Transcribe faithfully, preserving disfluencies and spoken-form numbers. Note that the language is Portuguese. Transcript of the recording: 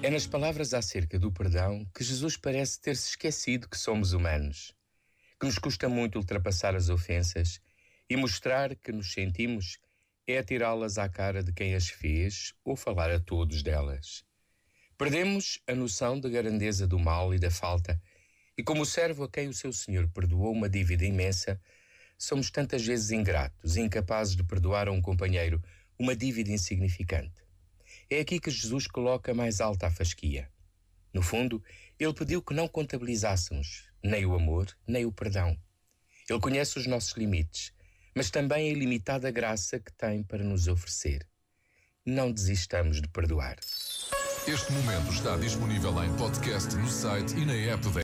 É nas palavras acerca do perdão que Jesus parece ter-se esquecido que somos humanos, que nos custa muito ultrapassar as ofensas e mostrar que nos sentimos é atirá-las à cara de quem as fez ou falar a todos delas. Perdemos a noção da grandeza do mal e da falta, e como o servo a quem o seu Senhor perdoou uma dívida imensa, somos tantas vezes ingratos e incapazes de perdoar a um companheiro uma dívida insignificante. É aqui que Jesus coloca mais alta a fasquia. No fundo, ele pediu que não contabilizássemos nem o amor, nem o perdão. Ele conhece os nossos limites, mas também a ilimitada graça que tem para nos oferecer. Não desistamos de perdoar. Este momento está disponível em podcast no site e na app da